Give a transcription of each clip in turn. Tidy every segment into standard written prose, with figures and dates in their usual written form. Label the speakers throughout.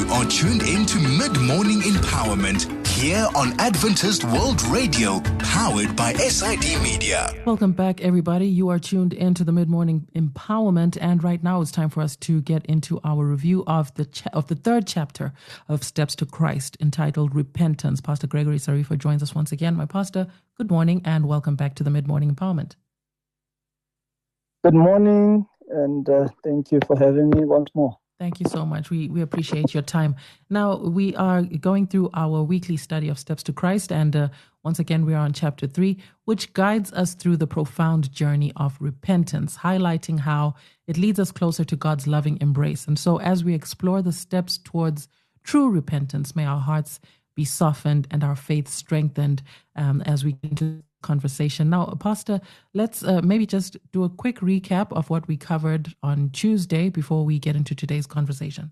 Speaker 1: are tuned in to Mid-Morning Empowerment here on Adventist World Radio, powered by SID Media.
Speaker 2: Welcome back, everybody. You are tuned into the Mid-Morning Empowerment, and right now it's time for us to get into our review of the third chapter of Steps to Christ, entitled Repentance. Pastor Gregory Sarifa joins us once again. My pastor, good morning, and welcome back to the Mid-Morning Empowerment.
Speaker 3: Good morning, and thank you for having me once more.
Speaker 2: Thank you so much. We appreciate your time. Now, we are going through our weekly study of Steps to Christ, and once again, we are on chapter 3, which guides us through the profound journey of repentance, highlighting how it leads us closer to God's loving embrace. And so as we explore the steps towards true repentance, may our hearts be softened and our faith strengthened as we get into conversation. Now, Pastor, let's maybe just do a quick recap of what we covered on Tuesday before we get into today's conversation.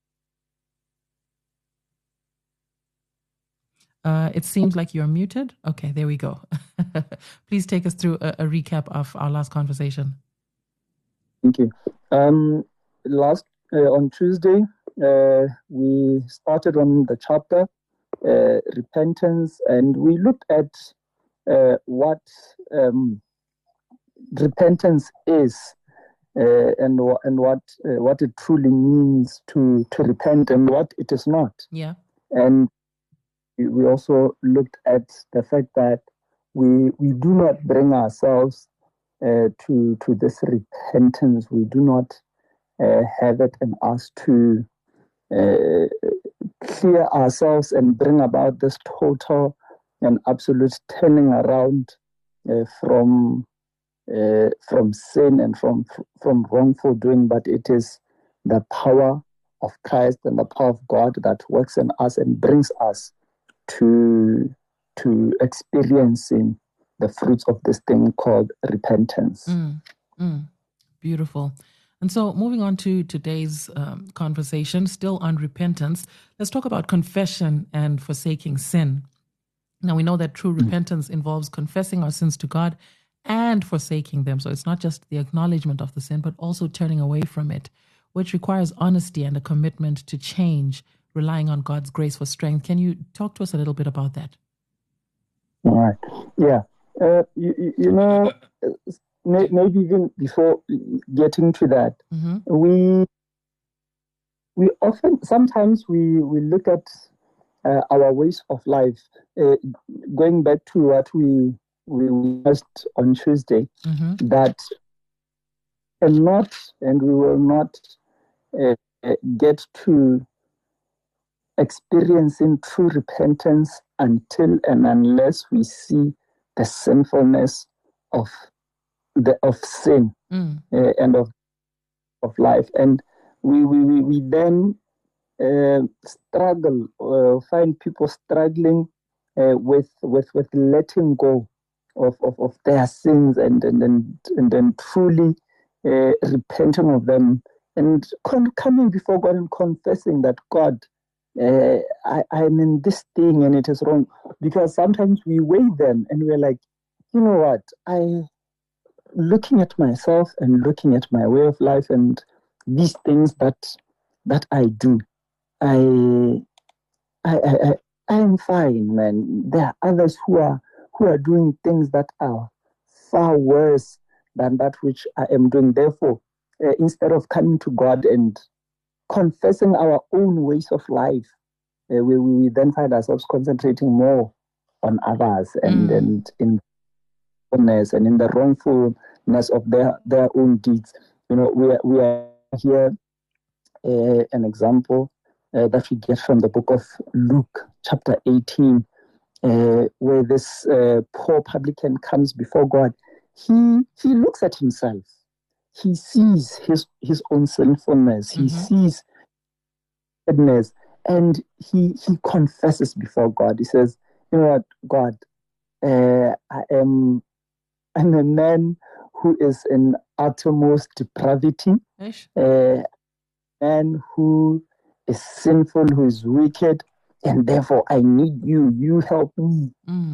Speaker 2: It seems like you're muted. Okay, there we go. Please take us through a recap of our last conversation.
Speaker 3: Thank you. On Tuesday, we started on the chapter repentance, and we looked at what repentance is and what it truly means to repent and what it is not.
Speaker 2: Yeah.
Speaker 3: And we also looked at the fact that we do not bring ourselves to this repentance. We do not have it in us to clear ourselves and bring about this total and absolute turning around from sin and from wrongful doing, but it is the power of Christ and the power of God that works in us and brings us to experiencing the fruits of this thing called repentance.
Speaker 2: Beautiful. And so moving on to today's conversation, still on repentance, let's talk about confession and forsaking sin. Now, we know that true repentance involves confessing our sins to God and forsaking them. So it's not just the acknowledgement of the sin, but also turning away from it, which requires honesty and a commitment to change, relying on God's grace for strength. Can you talk to us a little bit about that?
Speaker 3: All right. Yeah. Maybe even before getting to that, we often, sometimes we look at our ways of life, going back to what we discussed on Tuesday, that we will not get to experiencing true repentance until and unless we see the sinfulness of sin and of life, and we then struggle, find people struggling with letting go of their sins and then truly repenting of them and coming before God and confessing that God, I'm in this thing and it is wrong. Because sometimes we weigh them and we're like, you know what, looking at myself and looking at my way of life and these things that I do, I'm fine, man. There are others who are doing things that are far worse than that which I am doing. Therefore, instead of coming to God and confessing our own ways of life, we then find ourselves concentrating more on others and in and in the wrongfulness of their own deeds. We are here an example that we get from the book of Luke, chapter 18, where this poor publican comes before God. He looks at himself. He sees his own sinfulness. He sees goodness, and he confesses before God. He says, "You know what, God, I'm a man who is in uttermost depravity, man who is sinful, who is wicked, and therefore I need you. You help me."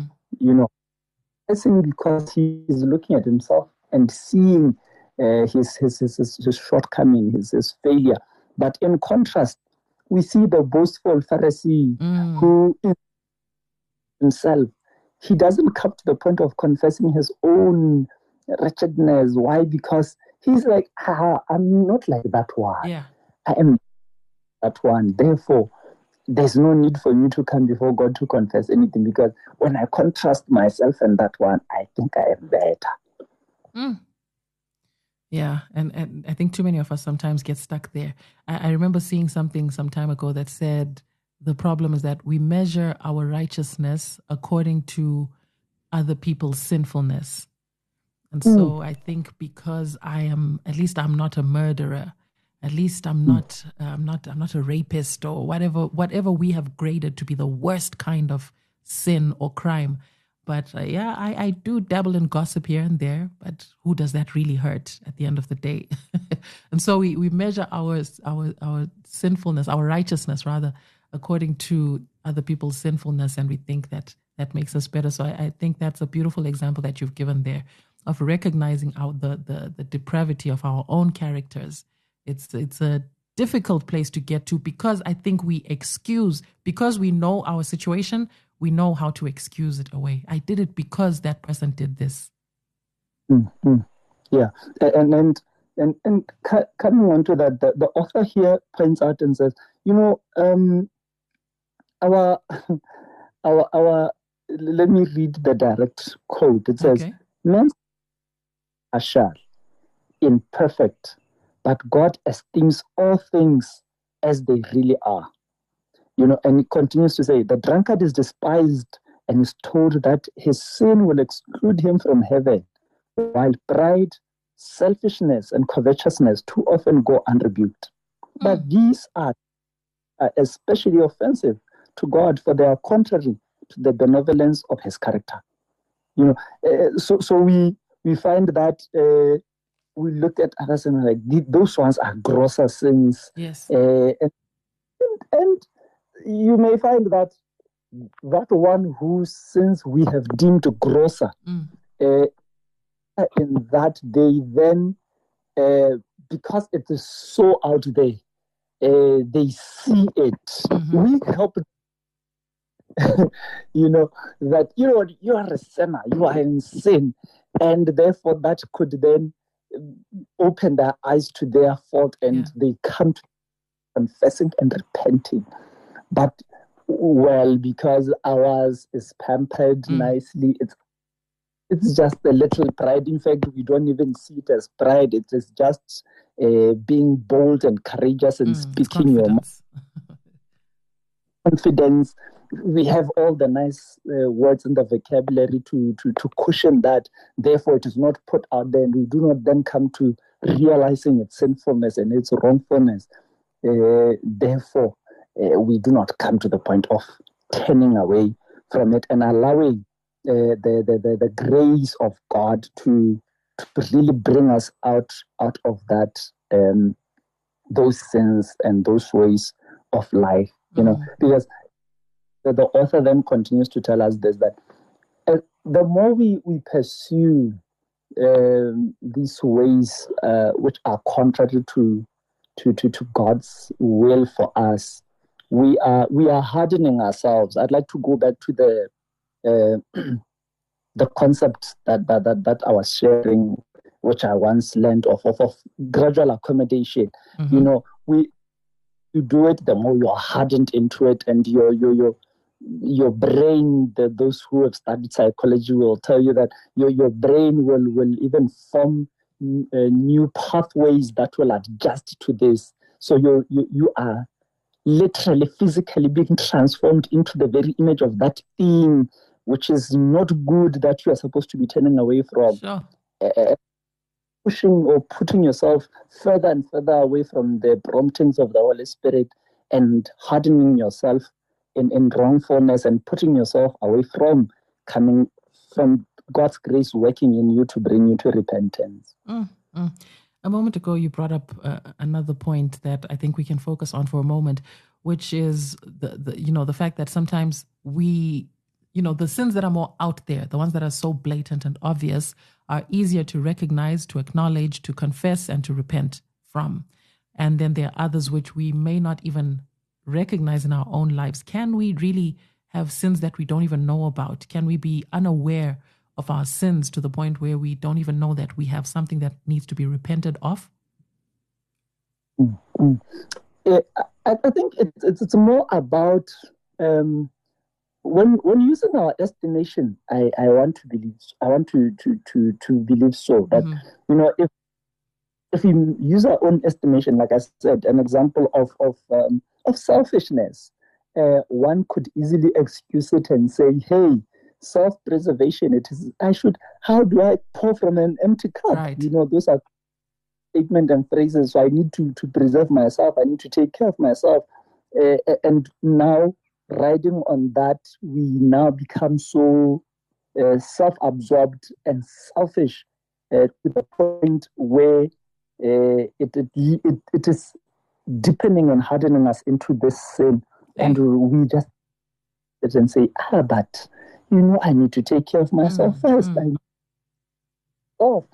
Speaker 3: Because he is looking at himself and seeing his shortcoming, his failure. But in contrast, we see the boastful Pharisee who is himself. He doesn't come to the point of confessing his own wretchedness. Why? Because he's like, I'm not like that one.
Speaker 2: Yeah.
Speaker 3: I am that one. Therefore, there's no need for me to come before God to confess anything, because when I contrast myself and that one, I think I am better.
Speaker 2: Yeah, and I think too many of us sometimes get stuck there. I remember seeing something some time ago that said the problem is that we measure our righteousness according to other people's sinfulness. And so I think because I'm not a murderer, at least I'm not a rapist or whatever we have graded to be the worst kind of sin or crime. But I do dabble in gossip here and there, but who does that really hurt at the end of the day? And so we measure our sinfulness, our righteousness rather, according to other people's sinfulness, and we think that makes us better. So I think that's a beautiful example that you've given there of recognizing the depravity of our own characters. It's a difficult place to get to, because I think because we know our situation, we know how to excuse it away. I did it because that person did this.
Speaker 3: Mm-hmm. Yeah, and coming on to that, the author here points out and says, our let me read the direct quote. It says, "Men are shall, imperfect, but God esteems all things as they really are." And he continues to say, "The drunkard is despised and is told that his sin will exclude him from heaven, while pride, selfishness, and covetousness too often go unrebuked. But these are especially offensive to God, for they are contrary to the benevolence of his character." So we find that we look at others and we're like, those ones are grosser sins.
Speaker 2: Yes.
Speaker 3: And you may find that one whose sins we have deemed grosser, in that they then, because it is so out there, they see it. We help that you are a sinner, you are in sin, and therefore that could then open their eyes to their fault, and they come to confessing and repenting. But because ours is pampered nicely, it's just a little pride. In fact, we don't even see it as pride. It is just being bold and courageous and speaking your mind. Confidence. We have all the nice words in the vocabulary to cushion that. Therefore, it is not put out there, and we do not then come to realizing its sinfulness and its wrongfulness. Therefore, we do not come to the point of turning away from it and allowing the grace of God to really bring us out of that, those sins and those ways of life. Because the author then continues to tell us this, that the more we pursue these ways which are contrary to God's will for us, we are hardening ourselves. I'd like to go back to the concept that I was sharing, which I once learned of gradual accommodation. You do it, the more you're hardened into it, and your brain, those who have studied psychology will tell you that your brain will even form new pathways that will adjust to this. So you are literally physically being transformed into the very image of that thing which is not good, that you are supposed to be turning away from.
Speaker 2: Sure.
Speaker 3: Pushing or putting yourself further and further away from the promptings of the Holy Spirit, and hardening yourself in wrongfulness, and putting yourself away from coming from God's grace working in you to bring you to repentance.
Speaker 2: A moment ago, you brought up another point that I think we can focus on for a moment, which is the fact that sometimes we, the sins that are more out there, the ones that are so blatant and obvious, are easier to recognize, to acknowledge, to confess, and to repent from. And then there are others which we may not even recognize in our own lives? Can we really have sins that we don't even know about? Can we be unaware of our sins to the point where we don't even know that we have something that needs to be repented of?
Speaker 3: Mm-hmm. I think it's more about when using our estimation. I want to believe. I want to believe so that if we use our own estimation, like I said, an example of selfishness, one could easily excuse it and say, "Hey, self-preservation. It is. How do I pour from an empty cup?"
Speaker 2: Right.
Speaker 3: Those are statement and phrases. So I need to preserve myself. I need to take care of myself. And now, riding on that, we now become so self-absorbed and selfish to the point where it is deepening and hardening us into this sin. And we just sit and say, but I need to take care of myself first. So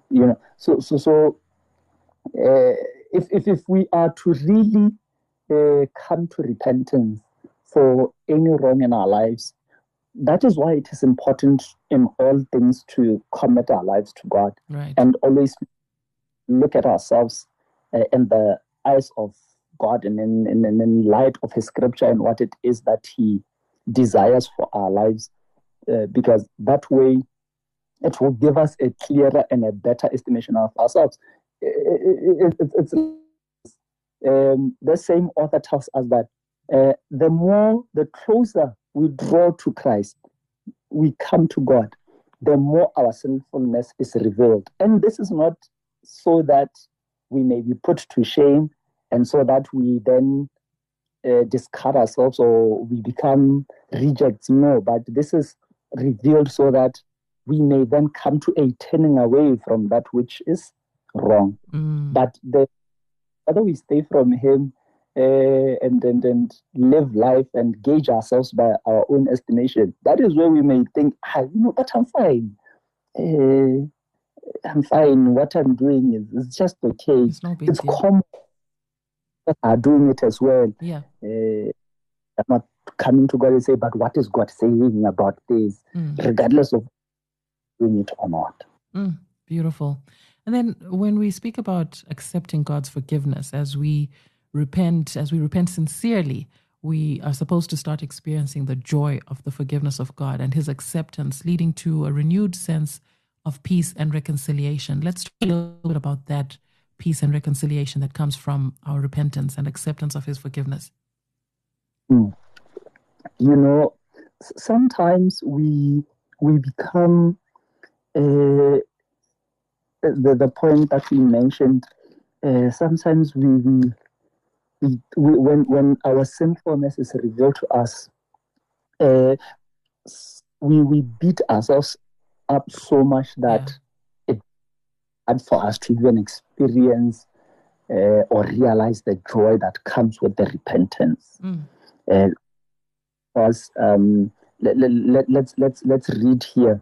Speaker 3: if we are to really come to repentance for any wrong in our lives, that is why it is important in all things to commit our lives to God,
Speaker 2: right,
Speaker 3: and always look at ourselves in the eyes of God and in light of His Scripture and what it is that He desires for our lives, because that way it will give us a clearer and a better estimation of ourselves. It's the same author tells us that the closer we draw to Christ, we come to God, the more our sinfulness is revealed. And this is not so that we may be put to shame and so that we then discard ourselves or we become rejects. No, but this is revealed so that we may then come to a turning away from that which is wrong. But the whether we stay from Him and live life and gauge ourselves by our own estimation, that is where we may think, but I'm fine. I'm fine. What I'm doing is just okay.
Speaker 2: It's no big
Speaker 3: it's
Speaker 2: deal.
Speaker 3: common that are doing it as well.
Speaker 2: Yeah.
Speaker 3: I'm not coming to God and say, but what is God saying about this, regardless of doing it or not.
Speaker 2: Beautiful. And then when we speak about accepting God's forgiveness, as we repent sincerely, we are supposed to start experiencing the joy of the forgiveness of God and His acceptance, leading to a renewed sense of peace and reconciliation. Let's talk a little bit about that peace and reconciliation that comes from our repentance and acceptance of His forgiveness.
Speaker 3: Sometimes we become the point that we mentioned. Sometimes we when our sinfulness is revealed to us, we beat ourselves up so much that it's hard for us to even experience or realize the joy that comes with the repentance. Because let's read here.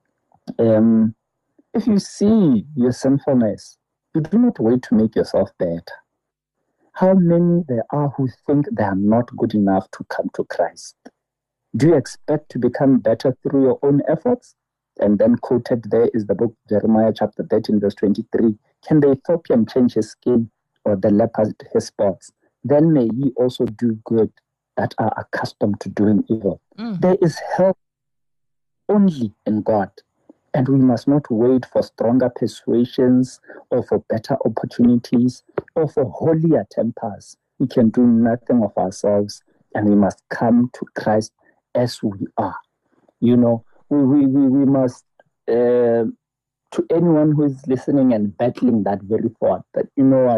Speaker 3: If you see your sinfulness, you do not wait to make yourself better. How many there are who think they are not good enough to come to Christ? Do you expect to become better through your own efforts? And then quoted there is the book Jeremiah chapter 13 verse 23. Can the Ethiopian change his skin or the leopard his spots? Then may ye also do good that are accustomed to doing evil. There is help only in God. And we must not wait for stronger persuasions or for better opportunities or for holier tempers. We can do nothing of ourselves, and we must come to Christ as we are. We must, to anyone who is listening and battling that very thought, that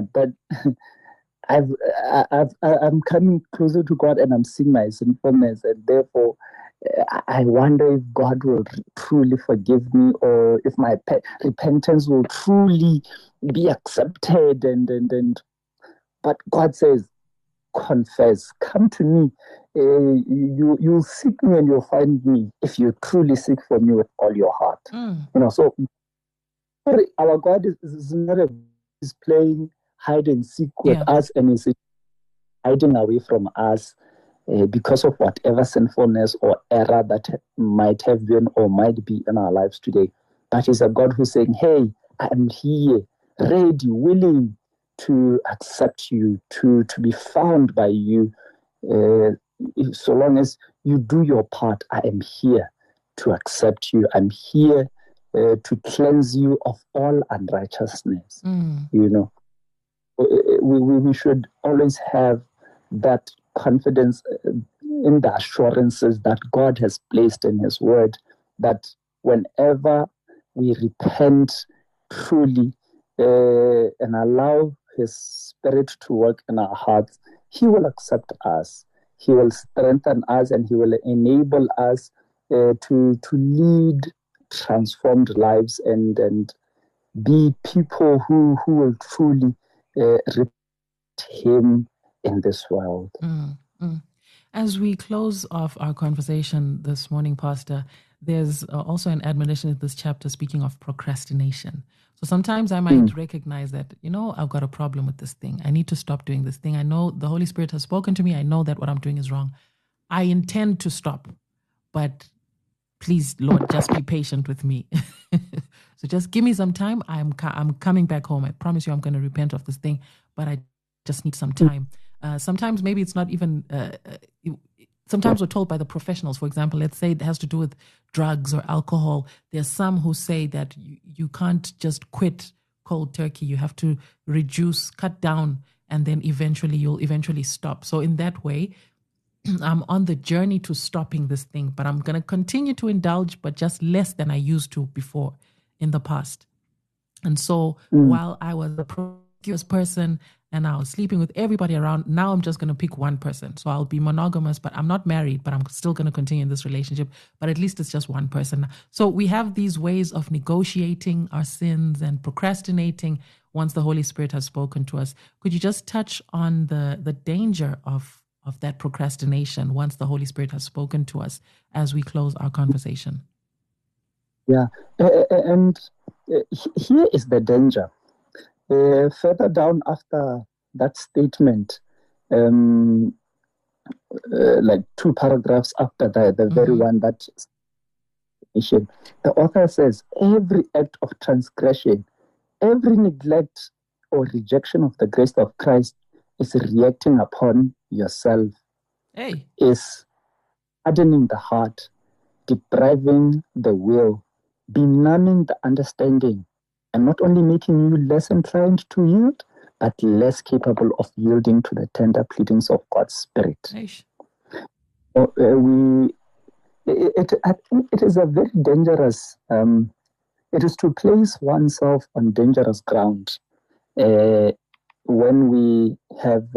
Speaker 3: I'm coming closer to God and I'm seeing my sinfulness, and therefore I wonder if God will truly forgive me, or if my repentance will truly be accepted. But God says, confess, come to me. You'll seek me and you'll find me if you truly seek for me with all your heart. So our God is not is playing hide and seek with us, and is hiding away from us because of whatever sinfulness or error that might have been or might be in our lives today. But He's a God who's saying, hey, I am here, ready, willing to accept you, to be found by you. So long as you do your part, I am here to accept you. I'm here to cleanse you of all unrighteousness. You know, we should always have that confidence in the assurances that God has placed in His Word, that whenever we repent truly and allow His Spirit to work in our hearts, He will accept us. He will strengthen us, and He will enable us to lead transformed lives and be people who will truly represent Him in this world.
Speaker 2: As we close off our conversation this morning, Pastor, there's also an admonition in this chapter speaking of procrastination. So sometimes I might recognize that, I've got a problem with this thing. I need to stop doing this thing. I know the Holy Spirit has spoken to me. I know that what I'm doing is wrong. I intend to stop, but please, Lord, just be patient with me. So just give me some time. I'm coming back home. I promise you I'm going to repent of this thing, but I just need some time. Sometimes maybe it's not even... Sometimes we're told by the professionals, for example, let's say it has to do with drugs or alcohol. There's some who say that you can't just quit cold turkey. You have to reduce, cut down, and then you'll eventually stop. So in that way, I'm on the journey to stopping this thing, but I'm going to continue to indulge, but just less than I used to before in the past. And so while I was a promiscuous person and I was sleeping with everybody around, now I'm just going to pick one person. So I'll be monogamous, but I'm not married, but I'm still going to continue in this relationship. But at least it's just one person. So we have these ways of negotiating our sins and procrastinating once the Holy Spirit has spoken to us. Could you just touch on the danger of that procrastination once the Holy Spirit has spoken to us as we close our conversation?
Speaker 3: Yeah, and here is the danger. Further down after that statement, like 2 paragraphs after the very one that the author says, every act of transgression, every neglect or rejection of the grace of Christ is reacting upon yourself, is hardening the heart, depriving the will, benumbing the understanding, and not only making you less inclined to yield, but less capable of yielding to the tender pleadings of God's Spirit. I think it is a very dangerous, it is to place oneself on dangerous ground when we have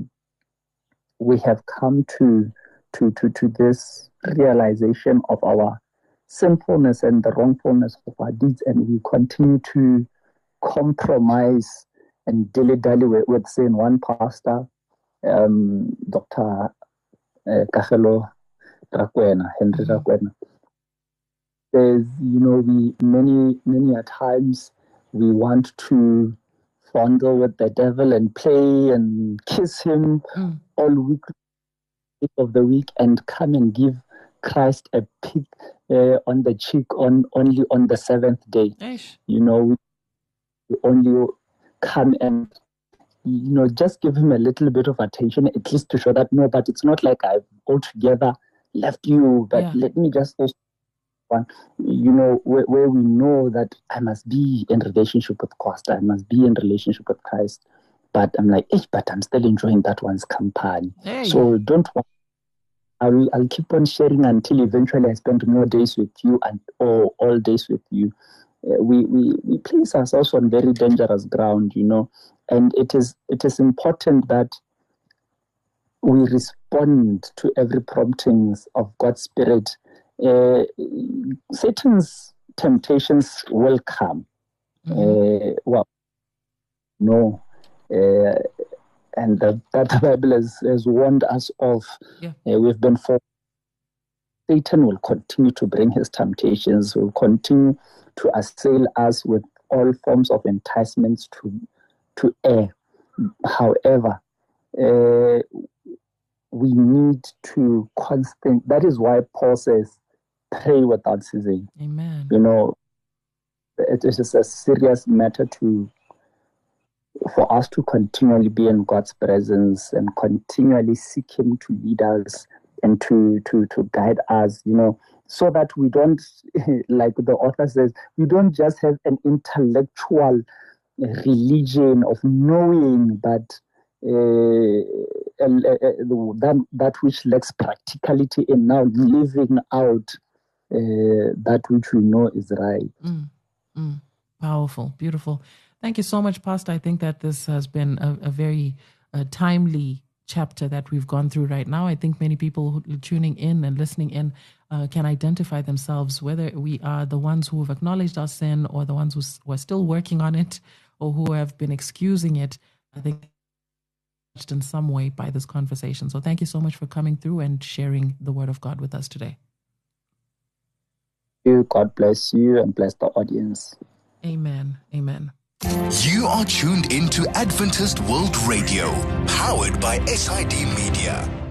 Speaker 3: come to this realization of our sinfulness and the wrongfulness of our deeds, and we continue to compromise and dilly-dally with saying one pastor, Dr. Kagelo Rakwena, Henry Rakwena, says, we many a times we want to fondle with the devil and play and kiss him all week of the week and come and give Christ a peek on the cheek only on the 7th day. We only come and just give him a little bit of attention, at least to show that no, but it's not like I've altogether left you, but let me just also one, where we know that I must be in relationship with Christ, I must be in relationship with Christ, but I'm like, but I'm still enjoying that one's company. So don't worry. I'll keep on sharing until eventually I spend more days with you or all days with you. We place ourselves on very dangerous ground, and it is important that we respond to every promptings of God's Spirit. Satan's temptations will come. And that the Bible has warned us of. We've been for Satan will continue to bring his temptations, will continue to assail us with all forms of enticements to err. However, we need to that is why Paul says, pray without ceasing.
Speaker 2: Amen.
Speaker 3: It is a serious matter for us to continually be in God's presence and continually seek Him to lead us and to guide us, so that we don't, like the author says, we don't just have an intellectual religion of knowing, but that which lacks practicality and now living out that which we know is right.
Speaker 2: Powerful, beautiful. Thank you so much, Pastor. I think that this has been a very timely chapter that we've gone through right now. I think many people who are tuning in and listening in can identify themselves, whether we are the ones who have acknowledged our sin or the ones who are still working on it or who have been excusing it. I think in some way by this conversation. So thank you so much for coming through and sharing the word of God with us today.
Speaker 3: God bless you and bless the audience.
Speaker 2: Amen. Amen.
Speaker 1: You are tuned into Adventist World Radio, powered by SID Media.